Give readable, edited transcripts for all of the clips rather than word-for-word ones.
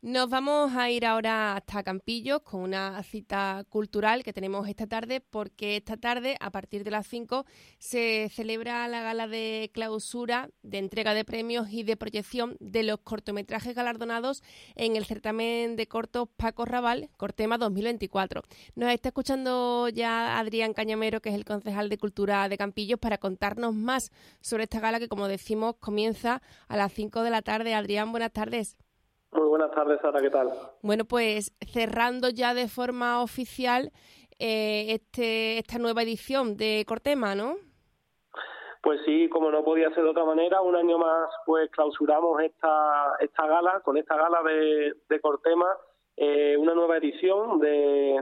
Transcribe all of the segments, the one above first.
Nos vamos a ir ahora hasta Campillos con una cita cultural que tenemos esta tarde, porque esta tarde, a partir de las 5, se celebra la gala de clausura, de entrega de premios y de proyección de los cortometrajes galardonados en el certamen de cortos Paco Raval, Cortema 2024. Nos está escuchando ya Adrián Cañamero, que es el concejal de Cultura de Campillos, para contarnos más sobre esta gala que, como decimos, comienza a las 5 de la tarde. Adrián, buenas tardes. Muy buenas tardes, Sara, ¿qué tal? Bueno, pues cerrando ya de forma oficial esta nueva edición de Cortema, ¿no? Pues sí, como no podía ser de otra manera, un año más pues clausuramos esta gala, con esta gala de Cortema, una nueva edición de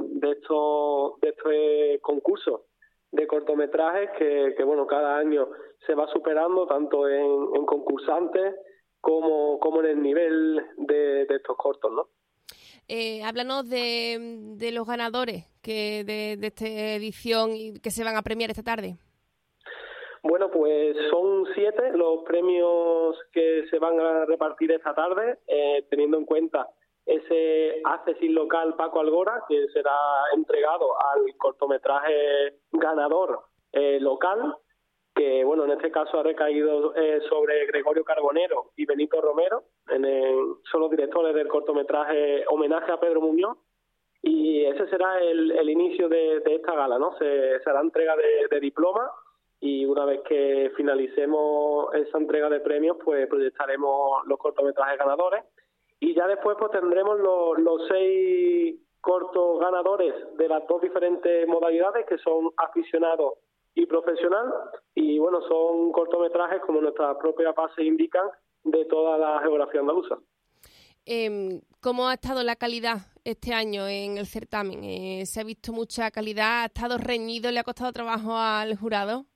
este concurso de cortometrajes que bueno, cada año se va superando tanto en concursantes como en el nivel de estos cortos, ¿no? Háblanos de los ganadores de esta edición y que se van a premiar esta tarde. Bueno, pues son 7 los premios que se van a repartir esta tarde, teniendo en cuenta ese Accessit Local Paco Algora, que será entregado al cortometraje ganador local, que bueno, en este caso ha recaído sobre Gregorio Carbonero y Benito Romero, son los directores del cortometraje Homenaje a Pedro Muñoz, y ese será el inicio de esta gala, ¿no? Se hará entrega de diploma, y una vez que finalicemos esa entrega de premios, pues proyectaremos los cortometrajes ganadores, y ya después pues tendremos los 6 cortos ganadores de las 2 diferentes modalidades, que son aficionados y profesional, y bueno, son cortometrajes, como nuestras propias bases indican, de toda la geografía andaluza. ¿Cómo ha estado la calidad este año en el certamen? ¿Se ha visto mucha calidad? ¿Ha estado reñido? ¿Le ha costado trabajo al jurado?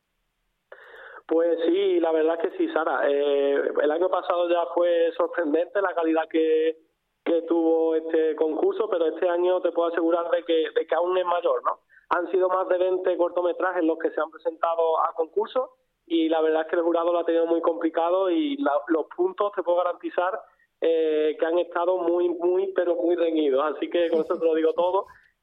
Pues sí, la verdad es que sí, Sara. El año pasado ya fue sorprendente la calidad que tuvo este concurso, pero este año te puedo asegurar de que aún es mayor, ¿no? Han sido más de 20 cortometrajes los que se han presentado a concurso, y la verdad es que el jurado lo ha tenido muy complicado, y los puntos te puedo garantizar que han estado muy, pero muy reñidos. Así que con eso te lo digo todo,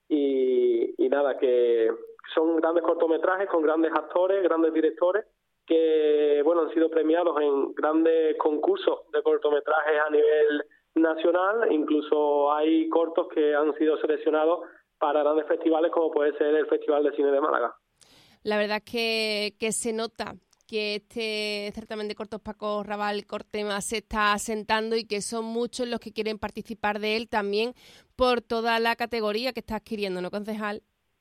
y nada, que son grandes cortometrajes con grandes actores, grandes directores, que bueno, han sido premiados en grandes concursos de cortometrajes a nivel nacional. Incluso hay cortos que han sido seleccionados para grandes festivales, como puede ser el Festival de Cine de Málaga. La verdad es que se nota que este certamen de cortos Paco Raval Cortema se está asentando, y que son muchos los que quieren participar de él, también por toda la categoría que está adquiriendo, ¿no, concejal?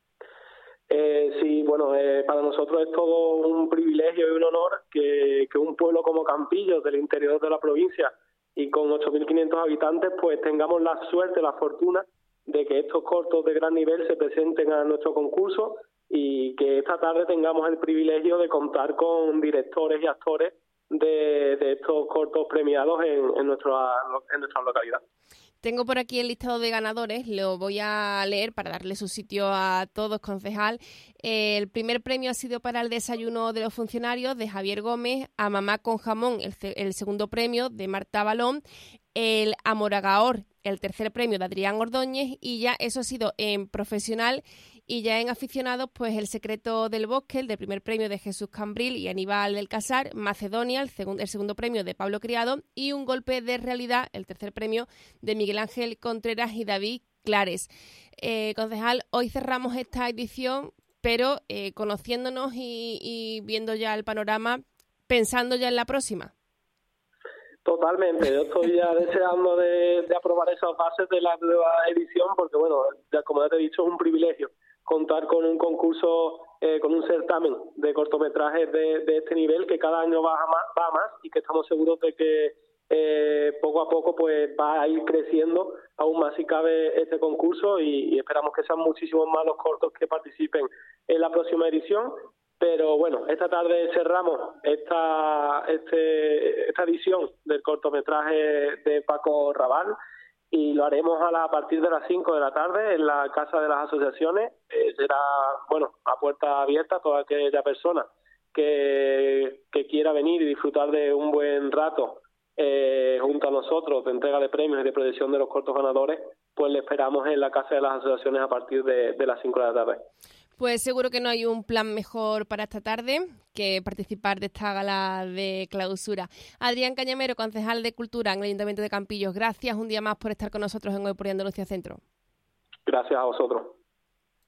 Sí, bueno, para nosotros es todo un privilegio y un honor que un pueblo como Campillos, del interior de la provincia y con 8.500 habitantes, pues tengamos la suerte, la fortuna de que estos cortos de gran nivel se presenten a nuestro concurso, y que esta tarde tengamos el privilegio de contar con directores y actores de estos cortos premiados en nuestra localidad. Tengo por aquí el listado de ganadores, lo voy a leer para darle su sitio a todos, concejal. El primer premio ha sido para el desayuno de los funcionarios, de Javier Gómez, A Mamá con Jamón, el segundo premio de Marta Balón, el Amoragaor, el tercer premio de Adrián Ordóñez, y ya eso ha sido en profesional. Y ya en aficionados, pues El secreto del bosque, el de primer premio de Jesús Cambril y Aníbal del Casar, Macedonia, el segundo premio de Pablo Criado, y Un golpe de realidad, el tercer premio de Miguel Ángel Contreras y David Clares. Concejal, hoy cerramos esta edición, pero conociéndonos y viendo ya el panorama, pensando ya en la próxima. Totalmente, yo estoy ya deseando de aprobar esas bases de la nueva edición, porque bueno, ya como ya te he dicho, es un privilegio contar con un concurso, con un certamen de cortometrajes de este nivel, que cada año va a más, y que estamos seguros de que poco a poco pues va a ir creciendo aún más si cabe este concurso, y esperamos que sean muchísimos más los cortos que participen en la próxima edición. Pero bueno, esta tarde cerramos esta edición del cortometraje de Paco Raval, y lo haremos a partir de las 5 de la tarde en la Casa de las Asociaciones. Será, bueno, a puerta abierta a toda aquella persona que quiera venir y disfrutar de un buen rato junto a nosotros de entrega de premios y de proyección de los cortos ganadores, pues le esperamos en la Casa de las Asociaciones a partir de las 5 de la tarde. Pues seguro que no hay un plan mejor para esta tarde que participar de esta gala de clausura. Adrián Cañamero, concejal de Cultura en el Ayuntamiento de Campillos, gracias un día más por estar con nosotros en Hoy por Andalucía Centro. Gracias a vosotros.